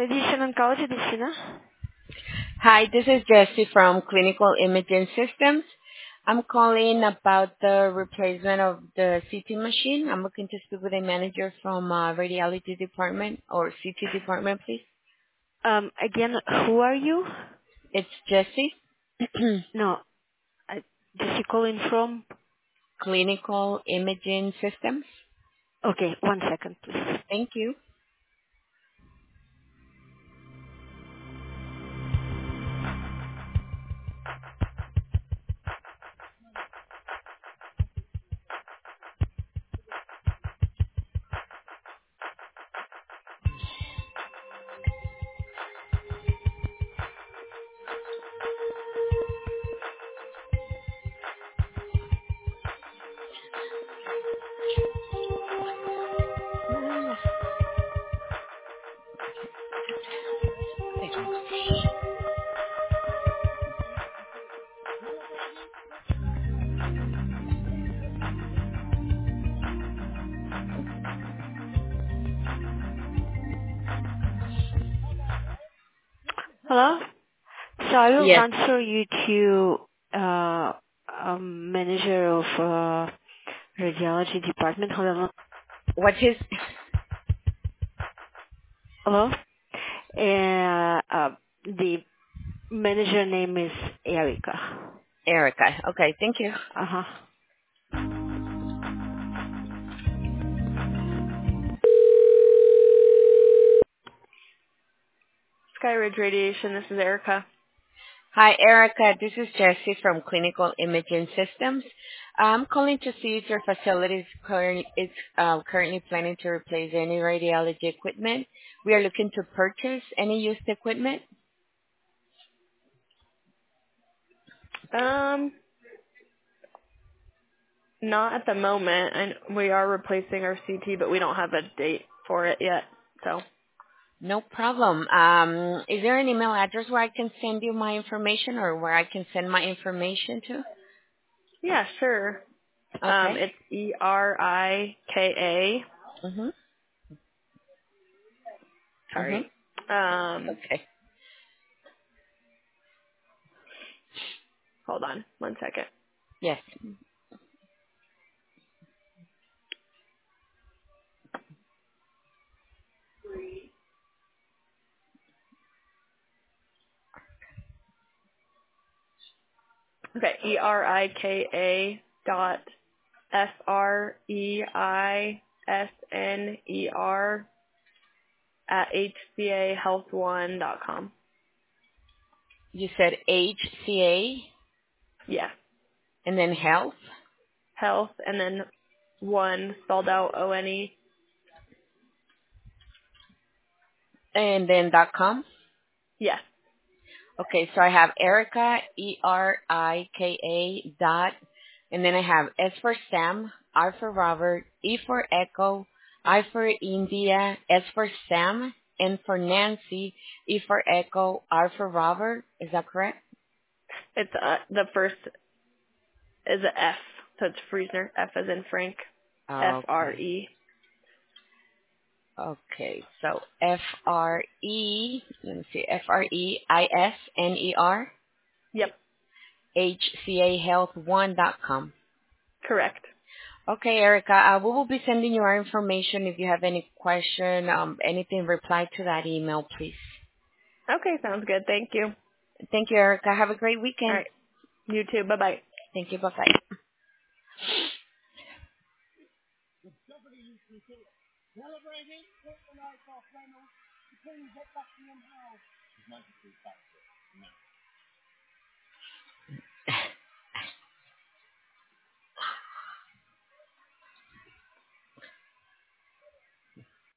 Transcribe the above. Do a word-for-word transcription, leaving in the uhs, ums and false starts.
Radiation Oncology, this is Ina. Hi, this is Jessie from Clinical Imaging Systems. I'm calling about the replacement of the C T machine. I'm looking to speak with a manager from uh, radiology department or C T department, please. Um, again, who are you? It's Jessie. No, I, just you calling from? Clinical Imaging Systems. Okay, one second, please. Thank you. Hello? So I will Yes. transfer you to uh, um, manager of uh, radiology department. Hold on. What's his? Hello? Uh, uh, the manager name is Erica. Erica. Okay, thank you. Uh-huh. Skyridge Radiation, this is Erica. Hi, Erica. This is Jessie from Clinical Imaging Systems. I'm calling to see if your facility is current, is, uh, currently planning to replace any radiology equipment. We are looking to purchase any used equipment. Um, Not at the moment, and we are replacing our C T, but we don't have a date for it yet. So No problem. Um, is there an email address where I can send you my information or where I can send my information to? yeah, sure. Um, Okay. it's E R I K A. Mhm. Mhm. Sorry. Um, Okay. hold on one second. Yes. Okay, E R I K A dot F R E I S N E R at H C A health one dot com. You said H C A Yeah, and then health health and then one spelled out O N E. and then dot com. Yes, Okay, so I have Erica, E R I K A dot, and then I have S for Sam, R for Robert, E for Echo, I for India, S for Sam, N for Nancy, E for Echo, R for Robert. Is that correct? it's uh, the first is a F, so it's Friesner. F as in Frank. F R Okay. E. Okay, so F R E, let me see, F R E I S N E R, Yep, H C A health one dot com. correct. Okay, Erica, uh, we will be sending you our information. If you have any question, um, anything, reply to that email, please. Okay, sounds good. Thank you. Thank you, Erica. Have a great All weekend. right, you too. Bye bye. Thank you. Bye-bye.